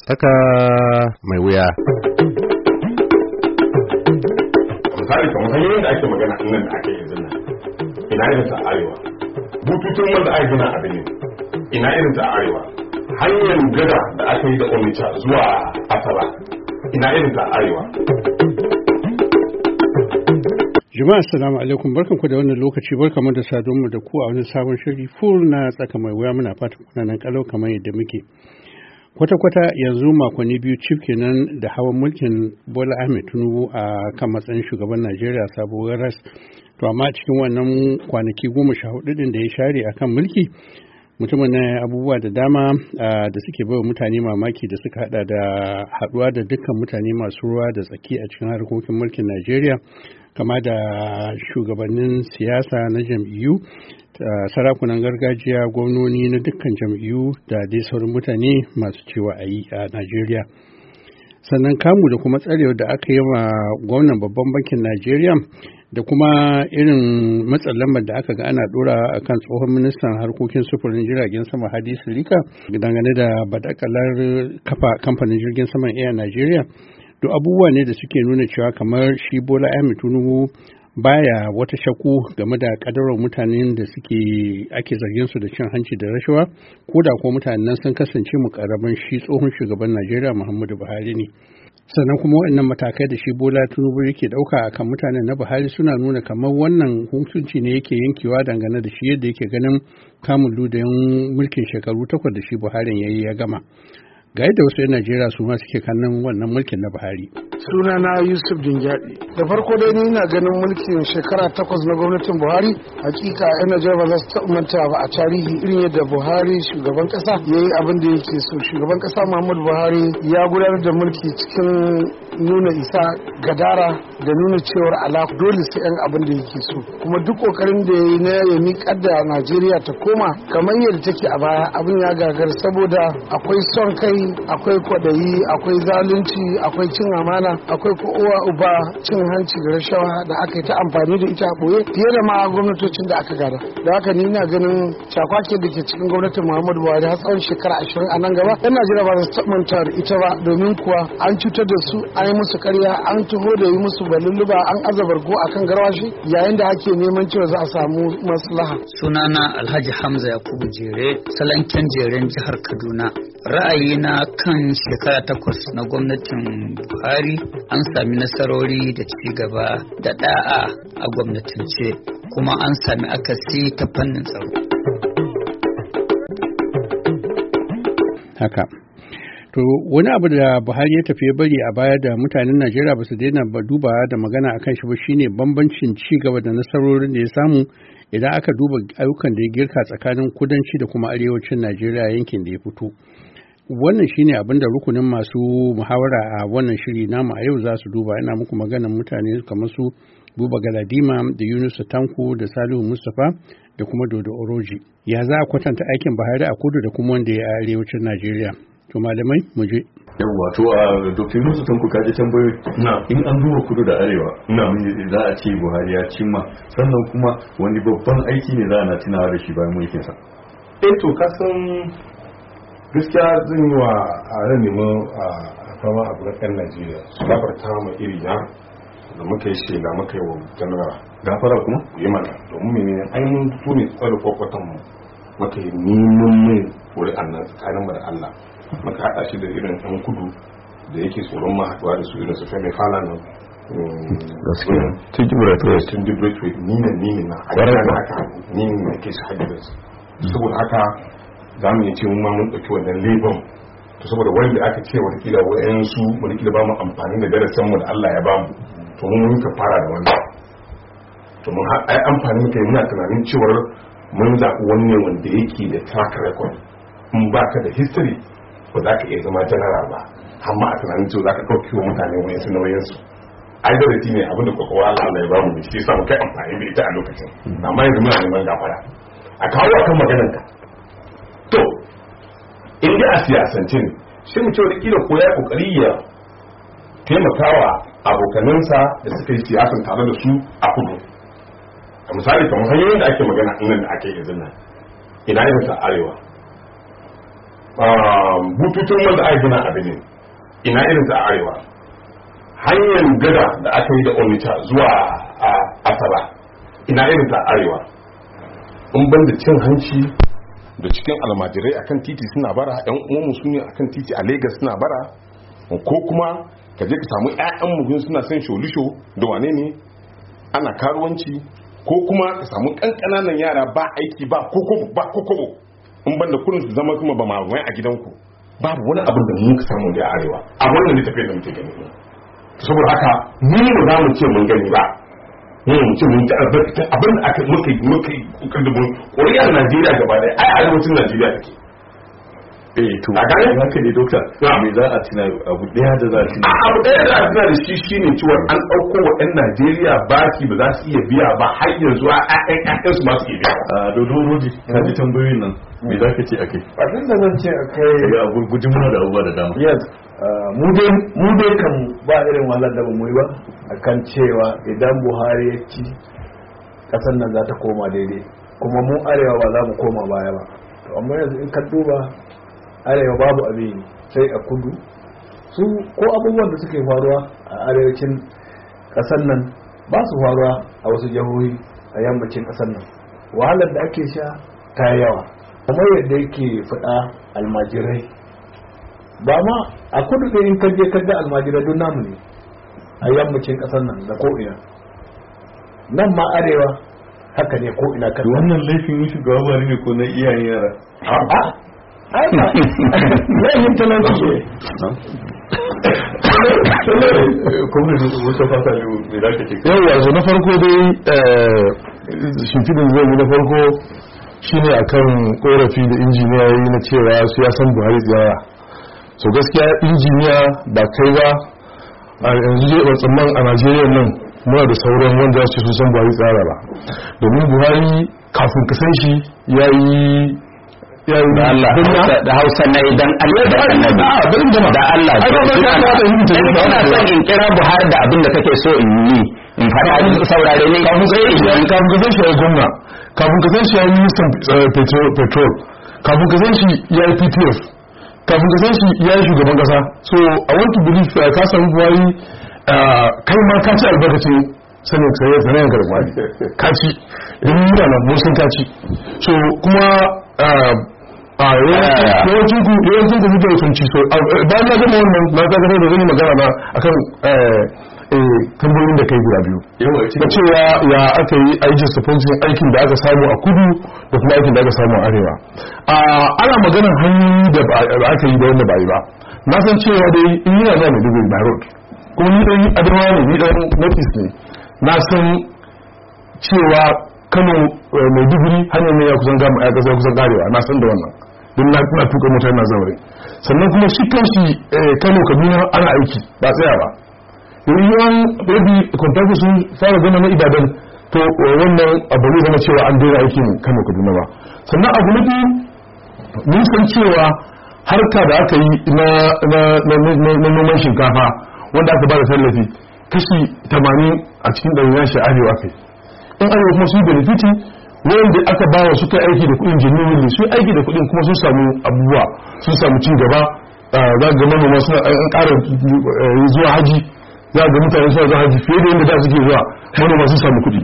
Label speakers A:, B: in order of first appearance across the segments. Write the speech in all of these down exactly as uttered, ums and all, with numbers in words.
A: Tsaka mai wuya.
B: Misali kamar hanyoyin da ake magana nan da ake yanzu nan, ina irin ta arewa. Bututun wanda ake gina a Benin, ina irin ta arewa. Hanyar gada da aka yi da Onitsha zuwa Asaba, ina irin ta arewa.
C: Jama'a assalamu alaikum, barkanku da wannan lokaci, barkamu da sadonmu da ku a wani sabon shiri full na tsaka mai wuya. Muna fatan kuna nan kalau kamar yadda muke. Kwata-kwata yanzu makonni biyu cif kenan da hawan mulkin Bola Ahmed Tinubu a kan matsayin shugaban Najeriya sabuwar ras. To amma cikin wannan kwanaki goma sha hudu din da ya share akan mulki, mutumin na abubuwa da dama da suke baiwa mutane mamaki da suka hada da haduwa da dukkan mutane masu ruwa da tsaki a cikin harkokin mulkin Najeriya, kama da shugabannin siyasa na jam'iyyu, sarakunan gargajiya, gwamnoni na dukkan jam'iyyu da dai sauran mutane masu cewa a yi a Najeriya. Sannan kamu da kuma tsarewa da aka yi wa gwamnan babban bankin Najeriya da kuma irin matsin lambar da aka ga ana dora a kan tsohon ministan harkokin sufurin jiragen sama Hadi Sirika dangane da badakalar kafa kamfanin jirgin saman Air Nigeria. Duk abubuwa ne da suke nuna cewa kamar shi Bola Ahmed Tinubu baya wata shakku game da kadarar mutanen da suke ake zargin su da cin hanci da rashawa, ko da ko mutanen nan sun kasance mukarraban shi tsohon shugaban Najeriya Muhammadu Buhari ne. Sannan kuma waɗannan matakai da shi Bola Tinubu yake ɗauka akan mutanen na Buhari suna nuna kamar wannan hukunci ne yake yankewa dangane da shi yadda yake ganin kamun ludayin mulkin shekaru takwas da shi Buhari ya yi ya gama. Ga yadda wasu 'yan Najeriya su ma suke kallon wannan mulkin na Buhari.
D: Sunana Yusuf Dingyadi. Da farko dai ni na ganin mulkin shekara takwas na gwamnatin Buhari, hakika 'yan Najeriya ba za su taɓa manta ba a tarihi irin yadda Buhari shugaban ƙasa ya yi abin da yake so. Shugaban ƙasa Muhammadu Buhari ya gudanar da mulki cikin nuna isa, gadara da nuna cewar alaƙa dole sai 'yan abin da yake so. Kuma duk ƙoƙarin da ya yi na ya miƙar da Najeriya ta koma kamar yadda take a baya, abin ya gagara saboda akwai son kai, akwai kwadayi, akwai zalunci, akwai cin amana, akwai kowa uba cin hanci da rashawa da aka yi ta amfani da ita a ɓoye fiye da ma gwamnatocin da aka gada. Da haka ni ina ganin cakwake da ke cikin gwamnatin Muhammadu Buhari har tsawon shekara ashirin a nan gaba, yan Najeriya ba su manta da ita ba, domin kuwa an cutar da su, an yi musu karya, an taho da yi musu balulluba, an azabargo a kan garwashi yayin da ake neman cewa za a samu maslaha.
E: Sunana Alhaji Hamza Yakubu Jere, Salanken Jeren jihar Kaduna. Ra'ayina kan shekara takwas na gwamnatin Buhari, an sami nasarori da ci gaba da da'a a gwamnatance, kuma an sami akasi ta fannin tsaro.
C: Haka. To wani abu da Buhari ya tafi ya bari a baya da mutanen Najeriya ba su daina ba duba da magana akan shi ba shine bambancin ci gaba da nasarorin da ya samu idan aka duba ayyukan da ya girka tsakanin kudanci da kuma arewacin Najeriya yankin da ya fito. Wannan shine abin da rukunin masu muhawara a wannan shiri namu a yau za su duba. Ina muku maganan mutane kamar su Buba Galadima da Yunusa Tanko da Salihu Mustapha da kuma Dodo Oroji. Ya za a kwatanta aikin Buhari a kudu da kuma wanda ya a arewacin Najeriya? To malamai mu je.
F: Yawwa to a Doctor Yunusa Tanko ka ji tambayoyi. In an duba kudu da arewa, za a ce Buhari ya cimma, sannan kuma wani babban aiki ne za a na tunawa da shi bayan mulkinsa.
B: Eh to kasan gaskiya zan yi wa a ran neman a fama abu na ɗan Najeriya su gafarta ma iri na da muka yi shela muka yi wa janara
F: gafara kuma
B: yi mana domin mene an yi su ne tsare kwakwatan mu muka yi neman mai ƙuri'an nan tsakanin mu da Allah, muka haɗa shi da irin ɗan kudu da yake tsoron ma haɗuwa da su irin su Femi Falana
F: gaskiya tun jibiratwe
B: tun jibiratwe ni ne ni ne na haka ni ne na ke shi hajjibis. Saboda haka za mu yi ce mun ma mun ɗauki wannan lebon, to saboda wanda aka ce watakila wa'yansu watakila ba mu amfani da darasin mu da Allah ya ba mu, to mun mun ka fara da wannan, to mun ai amfani kai muna tunanin cewar mun zaɓi wani wanda yake da track record. In ba ka da history ba za ka iya zama general ba, amma a tunanin cewa za ka ɗauki wa mutane wayansu nauyinsu. Ai da rati ne abinda kwakwawa Allah ya ba mu ne, shi yasa mu kai amfani da ita a lokacin, amma yanzu muna neman gafara a kawo akan maganar ka. To, in dai a siyasance ne, shi mu ce wadda ko ya kokari ya taimakawa abokanansa da suka yi siyasan tare da su a kudu. A misali kamar hanyoyin da ake magana nan da ake yanzu nan, ina irin ta arewa. bututun wanda aka gina a Benin ina irin ta arewa, hanyar gada da aka yi da Onitsha zuwa Asaba ina irin ta arewa. In ban da cin hanci da cikin almajirai akan titi suna bara, yan uwanmu su ne akan titi a Lagos suna bara, ko kuma ka je ka samu ƴaƴan mu suna son sholisho da wane ne ana karuwanci, ko kuma ka samu kankananan yara ba aiki ba kokobo ba kokobo in banda kurin su zama kuma ba mawai a gidanku. Babu wani abin da mun ka samu da arewa a wannan littafin da muke gani. Saboda haka mu ba za mu ce mun gani ba, mun ce mun ta albarkatun abin da aka muka muka kokarin da mun ƙuri'ar Najeriya gaba ɗaya ai arewacin Najeriya take.
F: eh to a gane haka ne dokta me za a tuna abu daya da za a tuna
B: abu daya da za a tuna da shi shine cewa an dauko wa ɗan Najeriya baki ba za su iya biya ba har yanzu a ƴaƴan ƴaƴan su ma su iya biya.
F: a dodo roji ka ji tambayoyin nan me za ka ce akai?
G: abin da zan ce akai
F: a gurgujin muna da abubuwa da dama.
G: yes mu dai mu dai kan ba irin wahalar da ba mu yi ba akan cewa idan Buhari ya ci kasar nan za ta koma daidai, kuma mu arewa ba za mu koma baya ba. To amma yanzu in ka duba arewa babu abin sai a kudu, su ko abubuwan da suke faruwa a arewacin kasar nan ba su faruwa a wasu jihohi a yammacin kasar nan. Wahalar da ake sha ta yawa, kamar yadda yake faɗa almajirai ba ma a kudu da in kaje kaga almajirai don namu ne a yammacin kasar nan da ko'ina, nan ma arewa haka ne ko'ina kan
F: wannan laifin shugaba Buhari ne ko na iyayen yara?
G: a'a aika laifin talauci ne.
F: kuma wata fata ne mai za ka ce?
H: yau yanzu na farko dai shimfidin zai yi na farko shine akan korafi da injiniya yi na cewa su ya san Buhari tsiyaya. so gaskiya injiniya ba kai ba a yanzu zai ba tsamman a Najeriya nan muna da sauran wanda su su san Buhari tsara ba, domin Buhari kafin ka san shi ya yi
A: da Allah da Hausa na idan Allah da Annabi da Allah ina son in kira Buhari da abin da kake so in yi in fara a saurare ne
H: kafin ka san shi ya gwamna, kafin ka san shi ya yi ministan petrol, kafin ka san shi ya yi P T F, kafin ka san shi ya yi shugaban kasa. So I want to believe ka samu Buhari kai ma ka ci albarkacin sanin tsaye sanayin garba ka ci don mutane musun ka ci. So kuma a yawancin ku yawancin ku mutane sun ci. So bayan na gama wannan na ta gaba da zan yi magana na akan tambayoyin da kai guda biyu da cewa ya aka yi aikin supporting aikin da aka samu a kudu da kuma aikin da aka samu a arewa. Ana maganar hanyoyi da aka yi da wanda ba yi ba. Na san cewa dai in yi na zama dubu by road, kuma ni ɗan adamawa ne, ni ɗan notice ne. Na san cewa Kano mai duguri hanyar ne ya kusan gama ya kusan karewa, na san da wannan don na kuna tuka mota na zaure. Sannan kuma shi kanshi Kano Kaduna ana aiki ba tsaya ba. yanzu yawan rabi kwantarki sun fara zama na Ibadan, to wannan abu ne zama cewa an daina aikin Kano Kaduna ba. Sannan abu na biyu mun san cewa harka da aka yi na noman shinkafa wanda aka ba da tallafi kashi tamanin a cikin ɗari na shi arewa kai, in arewa kuma su yi benefiti wanda aka ba wa suka aiki da kuɗin genuinely su aiki da kuɗin kuma sun samu abubuwa, sun samu cin gaba. Za ga manoma suna an ƙara zuwa haji, za ga mutane suna zuwa haji fiye da yadda da suke zuwa, manoma sun samu kuɗi.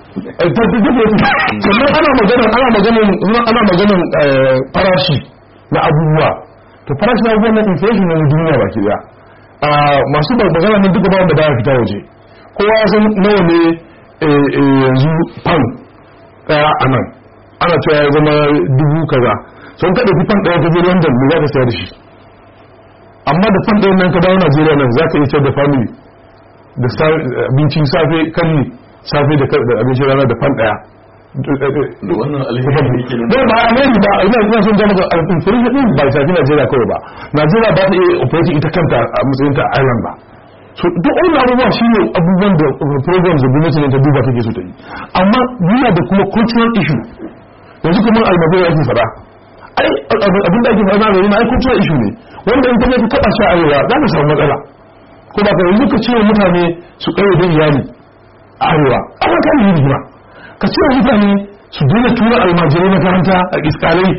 H: Sannan ana maganan ana maganan ana maganan farashi na abubuwa, to farashi na abubuwan na inflation na duniya baki daya. Masu magana nan duka ba wanda baya fita waje, kowa ya san nawa ne yanzu pan daya a nan, ana cewa ya zama dubu kaza. Sun ka ɗauki pan ɗaya ka je London me za ka sayar da shi, amma da fan ɗayan nan ka dawo Najeriya nan za ka iya ciyar da family da abincin safe kalli safe da abincin rana da fan ɗaya.
F: wannan alheri ne ke
H: nan ba alheri ba, ina ina son gama ga alfin din ba shafi Najeriya kawai ba. Najeriya ba ta iya operating ita kanta a matsayin ta island ba. So duk wannan abubuwa shine abubuwan da programs da gwamnati ne ta duba take so ta yi, amma yana da kuma cultural issue. yanzu kuma almagana ake fada, ai abin da ake fada ne ma ai cultural issue ne wanda in kaje ka taba shi a arewa za ka samu matsala. Ko ba ka yanzu ka ce mutane su kai da iyali a arewa, amma kan yi rigima ka ce mutane su daina tura almajirai makaranta a iskalai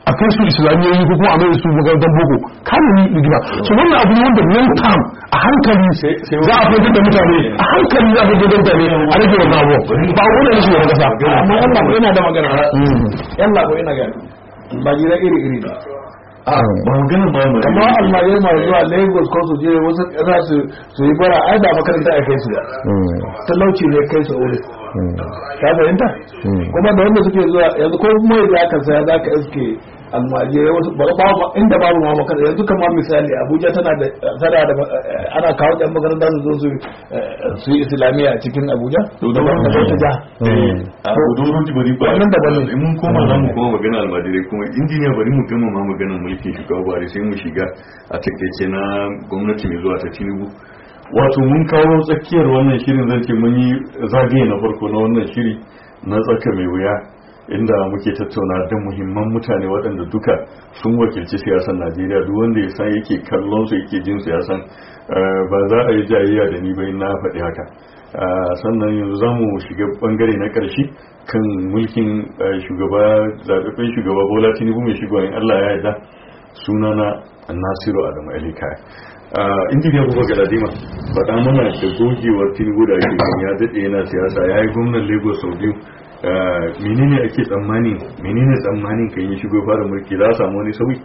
H: a kai su islamiyoyi ko kuma a mai su makarantar boko kamun rigima so wannan abu ne wanda long term a hankali za a fitar da mutane a hankali za a fitar da mutane a rage wannan abu ba wannan shi wani kasa
G: amma Allah ko yana da magana Allah ko yana ga ba jira iri iri ne
F: ba magana ba mu
G: amma Allah ya ma zuwa Lagos ko su je wasu za su su yi bara ai da makaranta a kai su da talauci ne kai su aure ka fahimta kuma da wanda suke zuwa yanzu ko mai da aka saya za ka iske almajirai wasu ba inda babu ma makaranta yanzu kamar misali Abuja tana da tana da ana kawo ɗan makaranta su zo su su yi islamiyya a cikin Abuja da wanda ba ta ja
F: a doron ji bari ba
G: wannan da bane
F: in mun koma za mu koma magana almajirai kuma injiniya bari mu gama ma maganar mulkin shugaba Buhari sai mu shiga a takaice na gwamnati mai zuwa ta Tinubu wato mun kawo tsakiyar wannan shirin zan ce mun yi zagaye na farko na wannan shiri na tsaka mai wuya inda muke tattauna da muhimman mutane waɗanda duka sun wakilci siyasar Najeriya duk wanda ya san yake kallon su yake jin siyasan ba za a yi jayayya da ni bai na faɗi haka sannan yanzu za mu shiga bangare na ƙarshe kan mulkin shugaba zaɓaɓɓen shugaba Bola Tinubu mai shigowa in Allah ya yarda sunana Nasiru Adamu Elikaya injiniya kuma galadima faɗa mana da gogewar Tinubu da ake kan ya daɗe yana siyasa ya yi gwamnan Lagos sau biyu menene ake tsammani menene tsammanin kan yi shigo fara mulki za a samu wani sauyi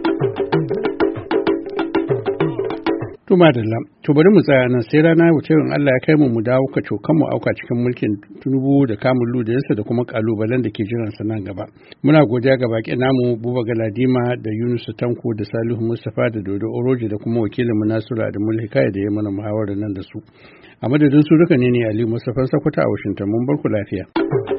C: to madalla to bari mu tsaya nan sai rana wuce in Allah ya kai mu mu dawo ka cokan mu auka cikin mulkin Tinubu da kamun ludayinsa da kuma kalubalen da ke jiran sa nan gaba muna godiya ga baki namu Buba Galadima da Yunus Tanko da Salihu Mustafa da Dodo Oroji da kuma wakilin mu Nasiru Adamu Hikaya da ya mana muhawarar nan da su a madadin su duka ne ne Ali Mustafa Sakwata a Washington mun bar ku lafiya